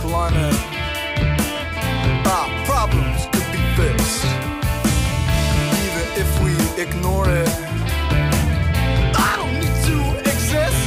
blimey. Our problems could be fixed, even if we ignore it. I don't need to exist.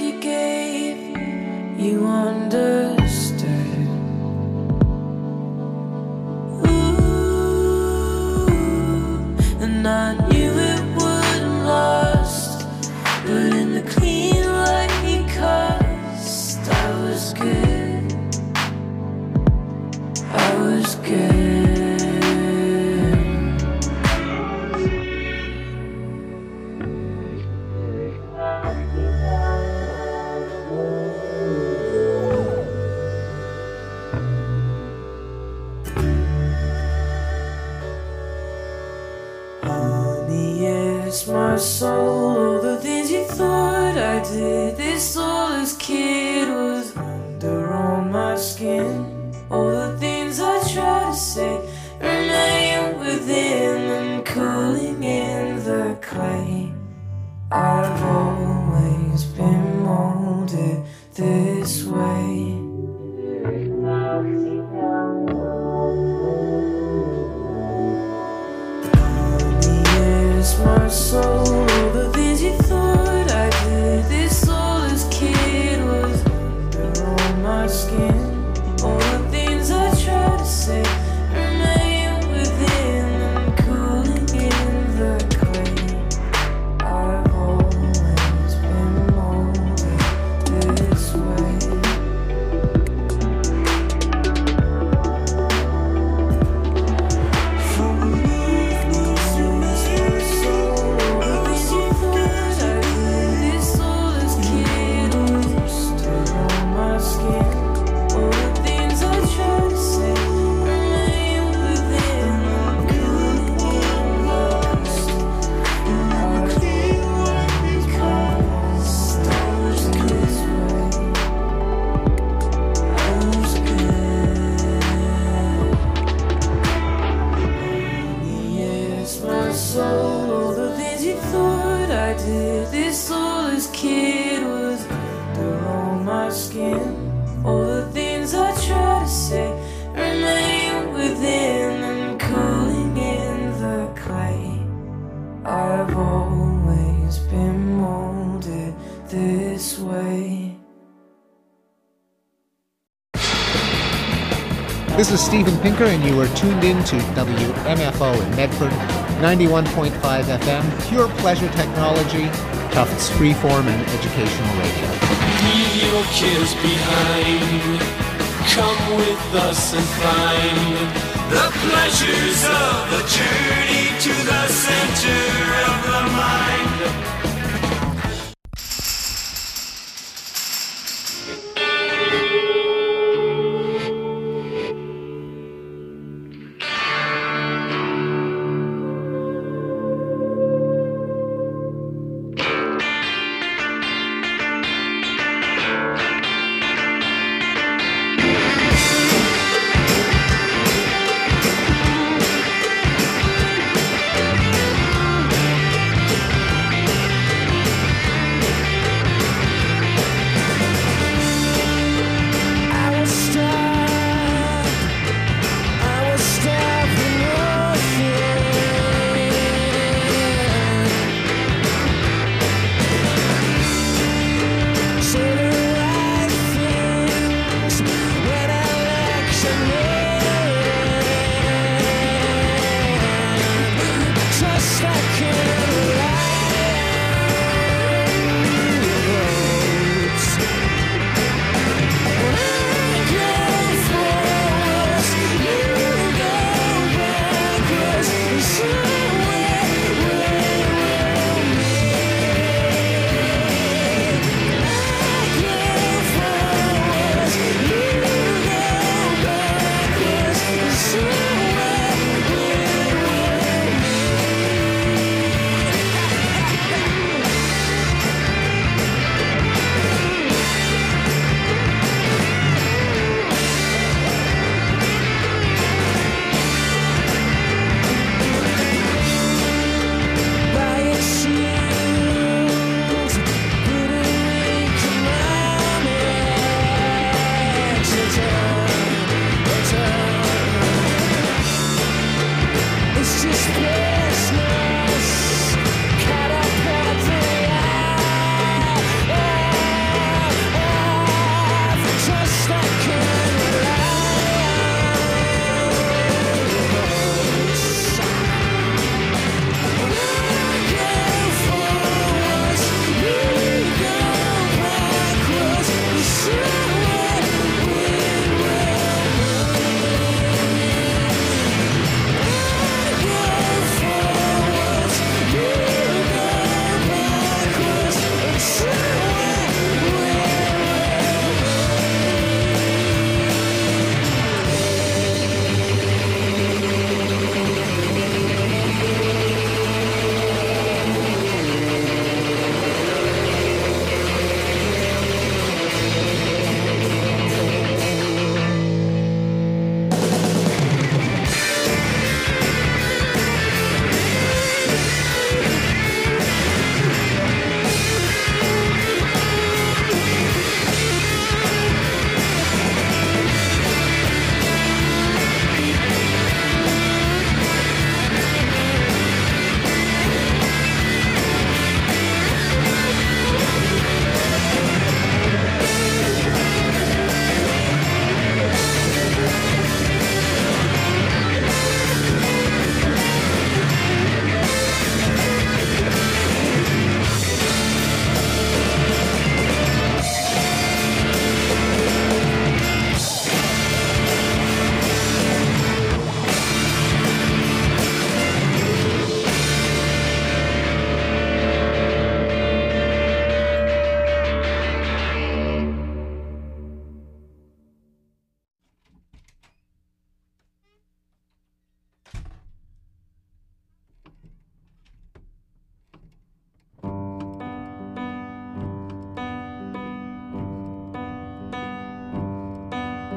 you gave, you understood. Ooh, and I knew it wouldn't last, but in the clean light he cast, I was good. I was good. My soul, all the things you thought I did, this soulless kid was under on my skin. All the things I tried to say remain within and cooling in the clay. I've always been molded this way. My soul, all the things you thought I did, this soulless kid was under on my skin. All the things I tried to say remain within and cooling in the clay. I've always been molded this way. This is Steven Pinker, and you are tuned in to WMFO in Medford, 91.5 FM, pure pleasure technology, Tufts freeform and educational radio. Leave your cares behind. Come with us and find the pleasures of the journey to the center of the mind.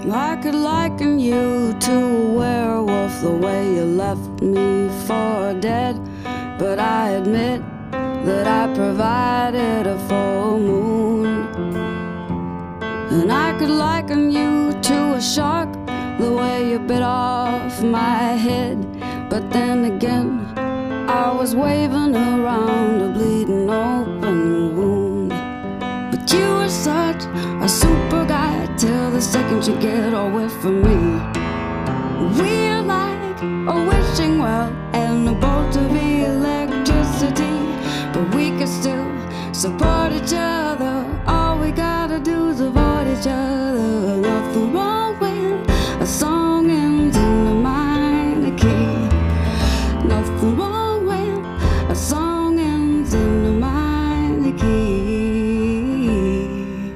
I could liken you to a werewolf, the way you left me for dead. But I admit that I provided a full moon. And I could liken you to a shark, the way you bit off my head. But then again, I was waving around a bleeding open wound. But you were such a super guy till the second you get away from me. We're like a wishing well and a bolt of electricity, but we can still support each other. All we gotta do is avoid each other. Nothing wrong when a song ends in a minor key. Nothing wrong when a song ends in a minor key.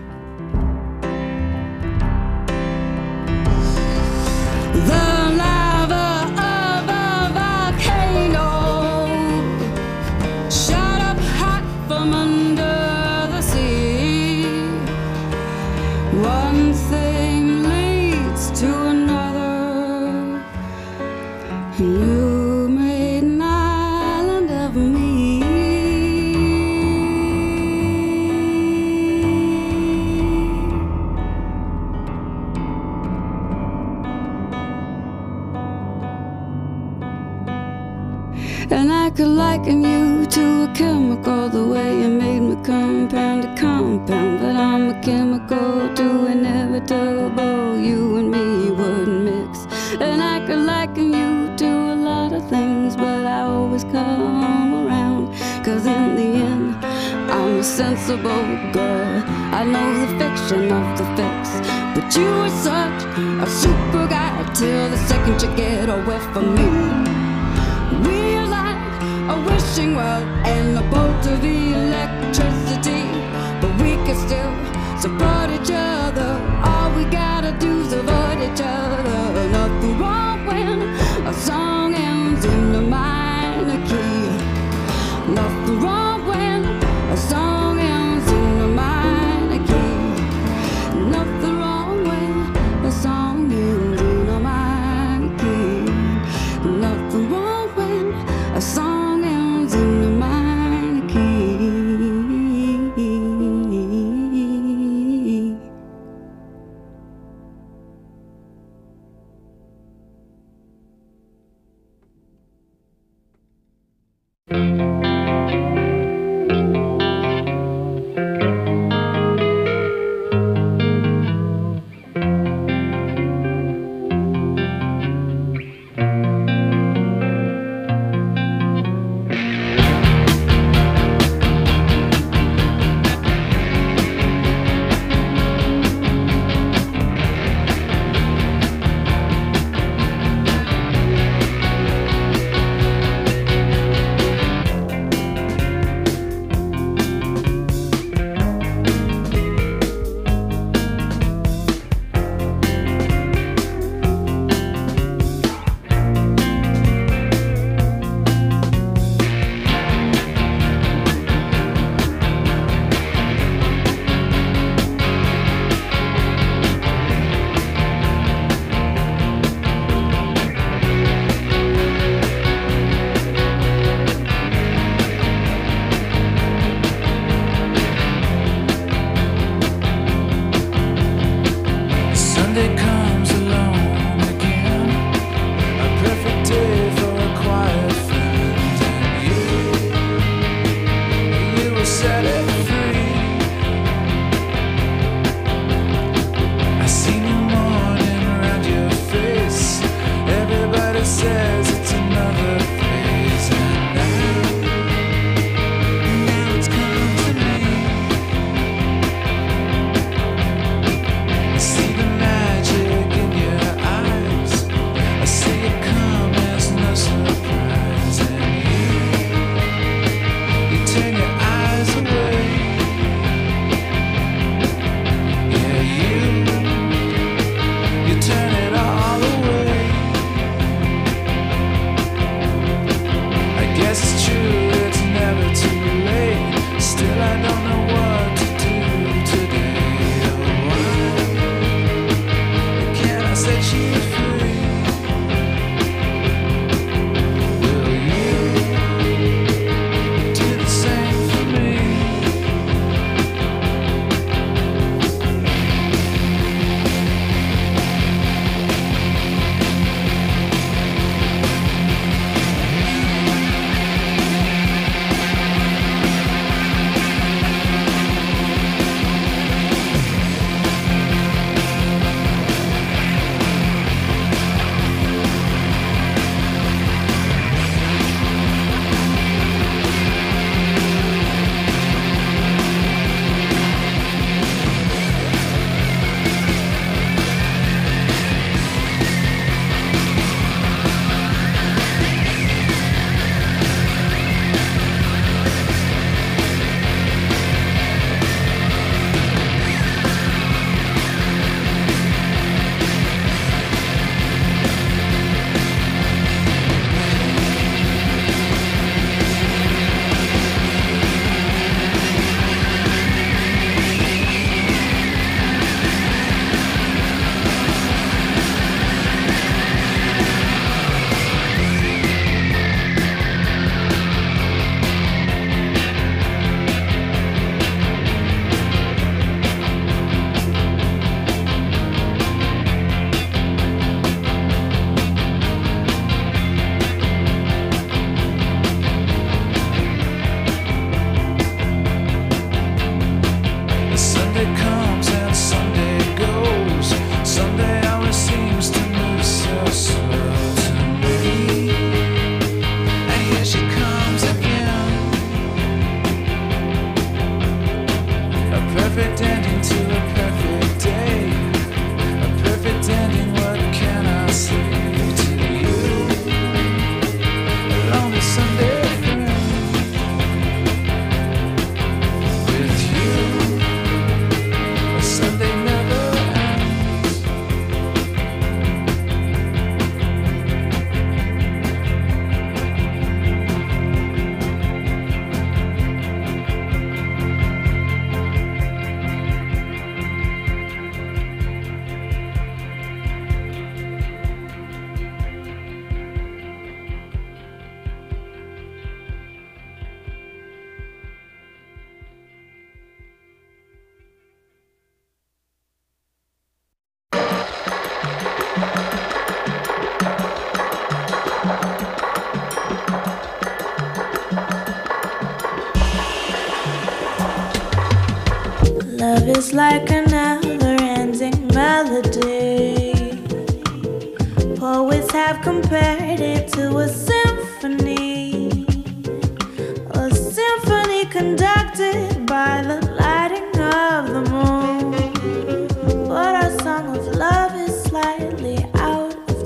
The lava of a volcano shot up hot from under the sea. One thing leads to another. You made an island of me. And I could liken you to a chemical, the way you made me compound to compound. But I'm a chemical too inevitable, you and me wouldn't mix. And I could liken you to a lot of things, but I always come around. Cause in the end, I'm a sensible girl. I know the fiction of the fix. But you were such a super guy till the second you get away from me. We're like a wishing well and a bolt of electricity, but we can still support each other. All we gotta do is avoid each other. Nothing wrong when a song ends in a minor key. Nothing wrong when a song ends in a minor key. Nothing wrong when a song ends in a minor key. Nothing wrong when a song ends in a minor key. ending to a perfect day. A perfect ending, what can I say to you? A lonely Sunday friend. With you, a Sunday never ends. Love is like a never-ending melody. Poets have compared it to a symphony conducted by the lighting of the moon. But our song of love is slightly out of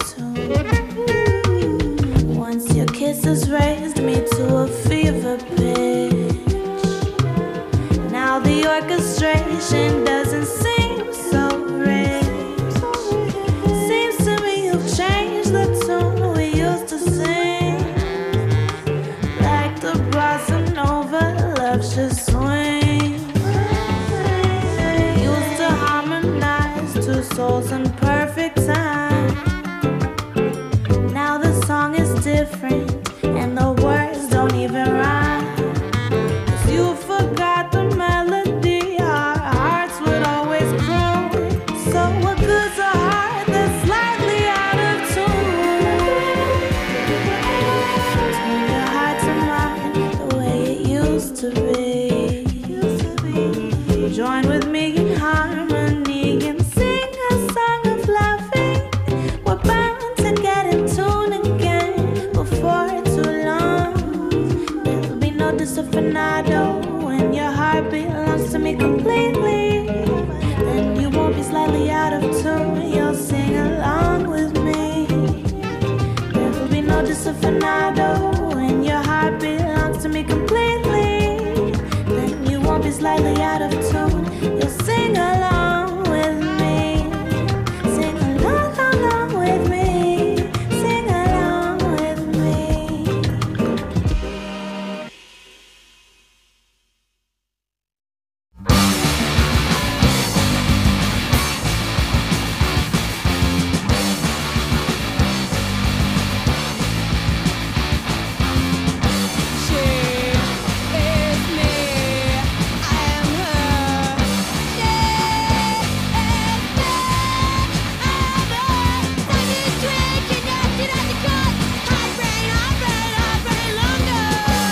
tune. Once your kisses raised me to a fever pitch. Now the orchestration doesn't seem so rich. Seems to me you've changed the tune we used to sing. Like the blossom nova, love should swing. Used to harmonize two souls in perfect time. Now the song is different and the words don't even rhyme. 'Cause you forgot the melody our hearts would always croon. So what good's a heart that's slightly out of tune? Turn your heart to mine the way it used to be. Join with me in harmony and sing a song of loving. We're bound to get in tune again before too long. There'll be no disafinado when your heart belongs to me completely. Then you won't be slightly out of tune. You'll sing along with me. There'll be no disafinado when your heart belongs to me completely. Then you won't be slightly out of tune. You'll sing along with me. Sing along with me. Sing along with me. She is me, I am her. She is me, I am her. When you twitch, you knocked it at the cut. Heart brain longer.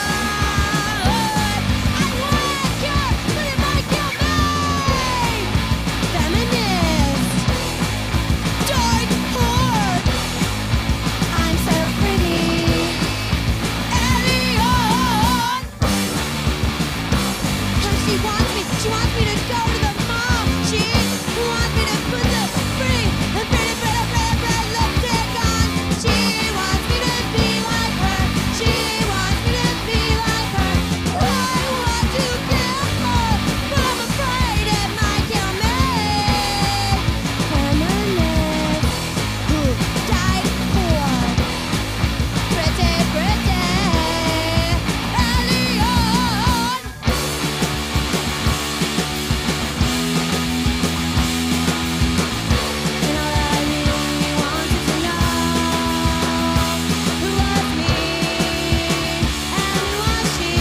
I want you, but it might kill me. Feminist, dark heart. I'm so pretty. Alien. She wants me to go to the mall. She wants me to put the pretty lipstick on. She wants me to be like her. She wants me to be like her. I want to kill her, but I'm afraid it might kill me. Feminist who died for pretty alien. And all I really wanted to know who was me and who was she.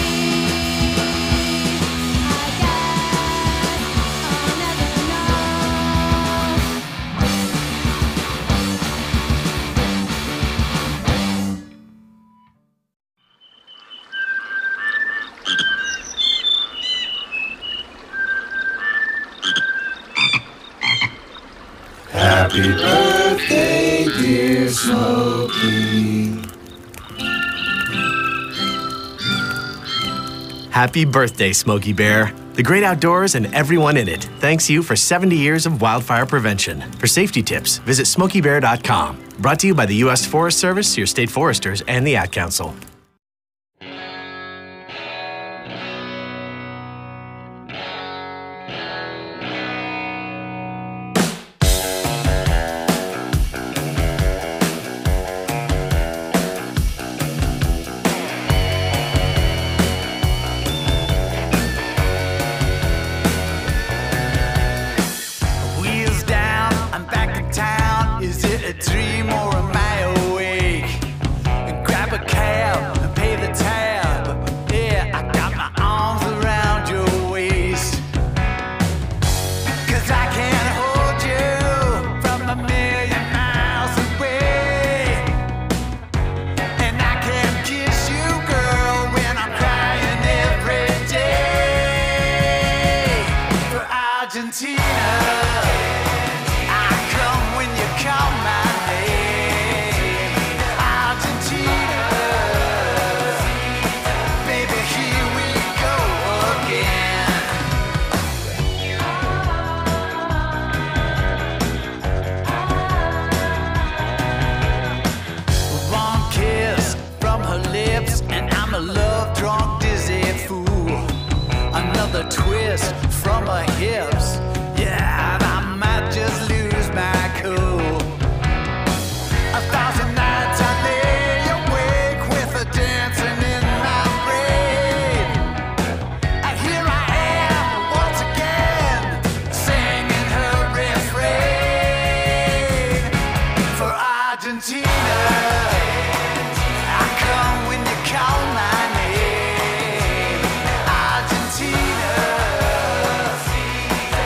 I guess I'll never know. Happy birthday, dear Smokey. Happy birthday, Smokey Bear. The great outdoors and everyone in it. Thanks you for 70 years of wildfire prevention. For safety tips, visit SmokeyBear.com. Brought to you by the U.S. Forest Service, your state foresters, and the Ad Council. Wheels down, I'm back in town. Is it a dream or am I awake? Grab a cab and pay the tab. Yeah, I got my arms around your waist. 'Cause I can't hold you from a million miles away. And I can't kiss you, girl, when I'm crying every day. For Argentina, I come when you call my name. Argentina, baby, here we go again. One kiss from her lips, and I'm a love-drunk, dizzy fool. Another twist from her hips, yeah, and I might just lose my cool. 1,000 nights I lay awake with her dancing in my brain. And here I am once again, singing her refrain. For Argentina, I come when you call my name. Argentina,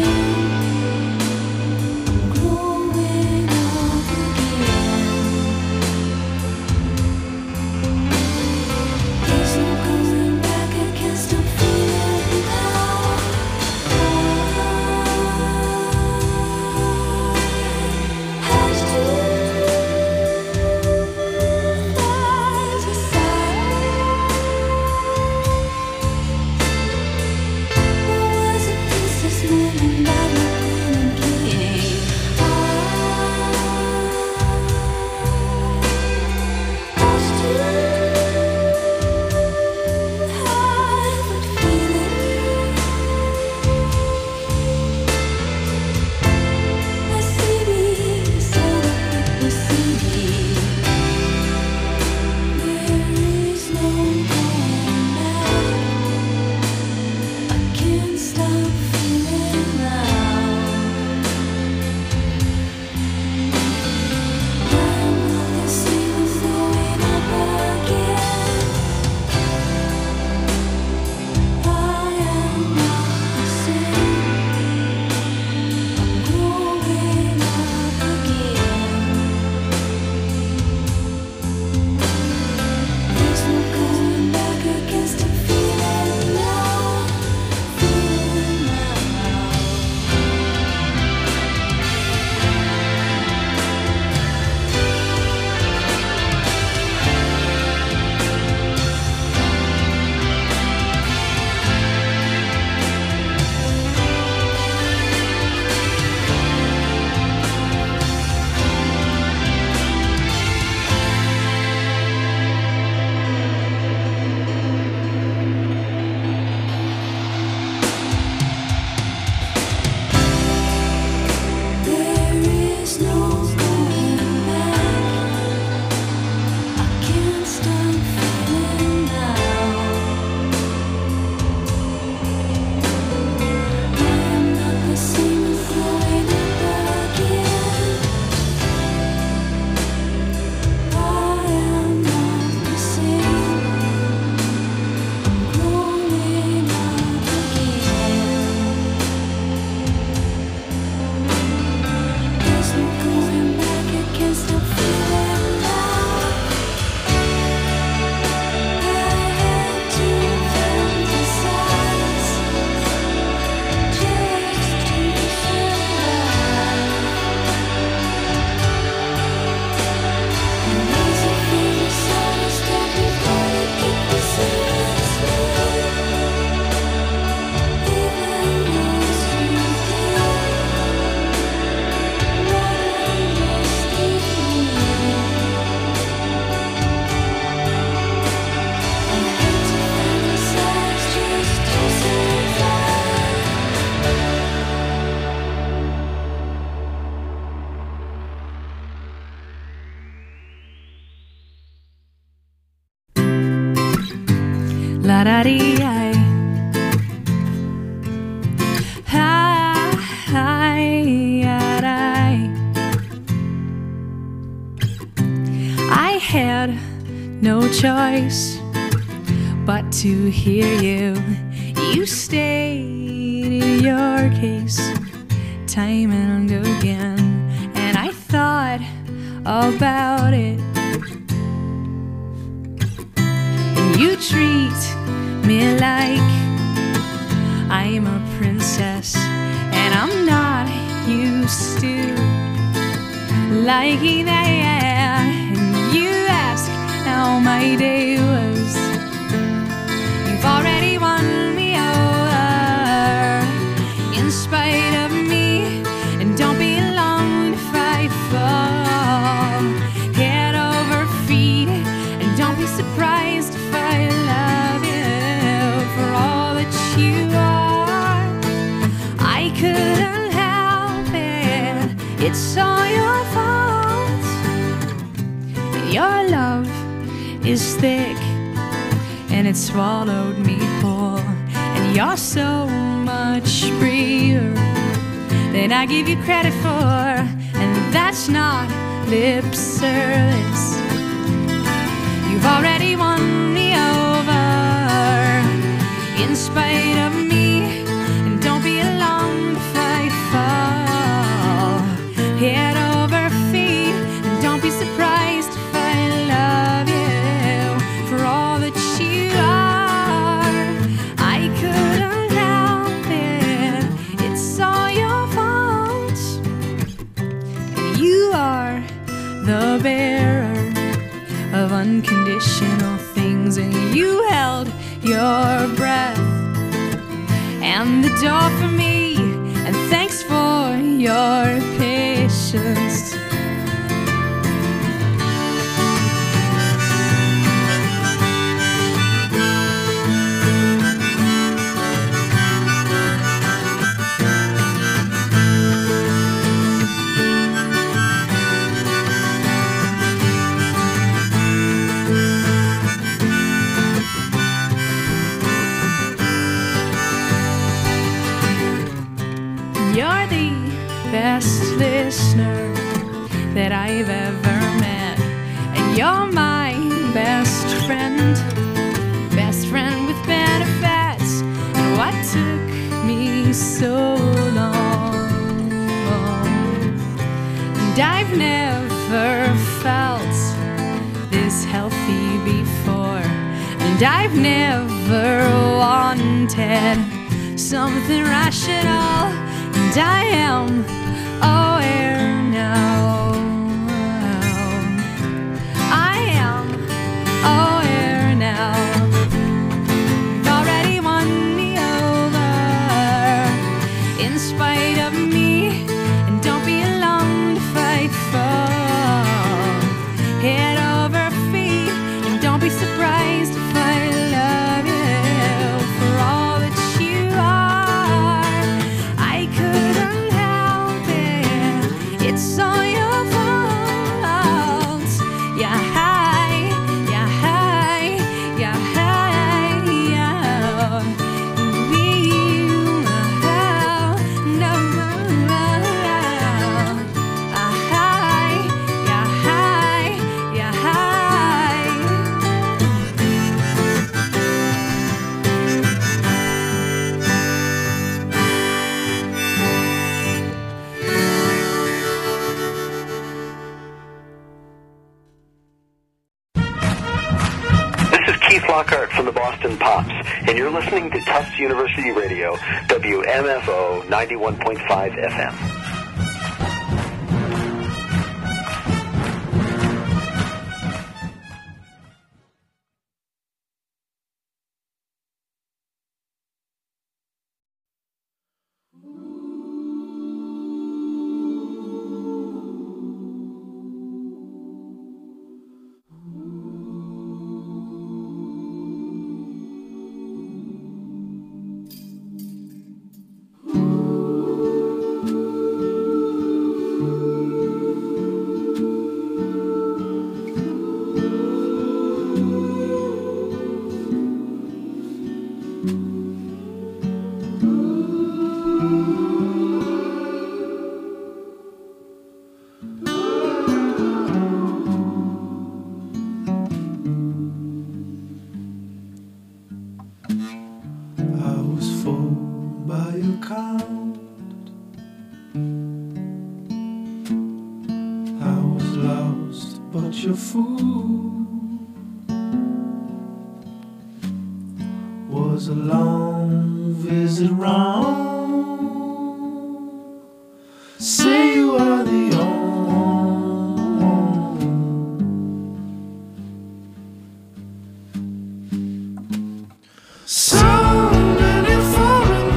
La da dee I had no choice but to hear you. You stated your case time and again, and I thought about it. And you treat me like I'm a princess, and I'm not used to liking that. And you ask how my day was. You've already won me over in spite of me, and don't be long if I fall head over feet, and don't be surprised if I love you for all that you are. I couldn't help it, it's all your fault. Your love is thick and it swallowed me whole, and you're so much braver than I give you credit for, and that's not lip service. You've already won me over in spite of me, and don't be alarmed if I the bearer of unconditional things, and you held your breath and the door for me, and thanks for your patience. You're the best listener that I've ever met, and you're my best friend with benefits. And what took me so long? And I've never felt this healthy before, and I've never wanted something rational. And I am aware now. I am aware now. You've already won me over in spite of me. And don't be alone to fight for. Head over feet. And don't be surprised if I love you for all that you are. I couldn't help it. It's all your fault. Yeah, hi, yeah, hi, yeah, hi, yeah. We, no, hi, yeah, hi, yeah, hi. This is Keith Lockhart from the Boston Pops, and you're listening to Tufts University Radio, WMFO 91.5 FM. I was fooled by your count. I was lost, but your fool was a long visit round. Say you are the only. So many foreign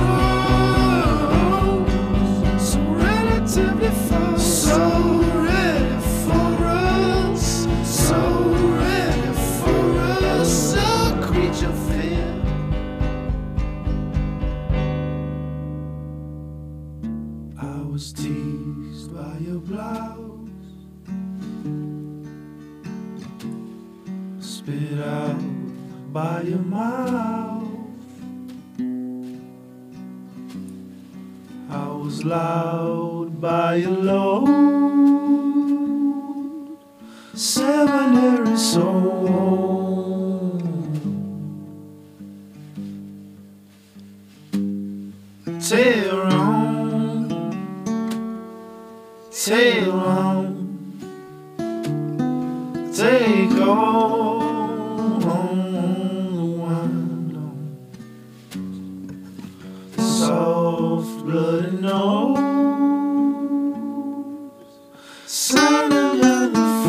roads, so relatively far, so ready for us, so ready for us, so creature fear. I was teased by your blouse, spit out by your mouth. I was loud by your load, seminary soul. Tail on, tail on, take all the window, soft blooded nose, sounding like the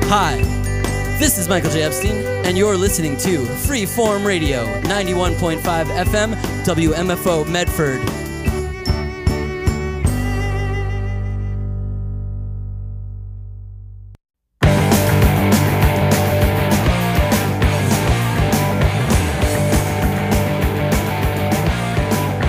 Hi, this is Michael J. Epstein, and you're listening to Freeform Radio, 91.5 FM, WMFO Medford.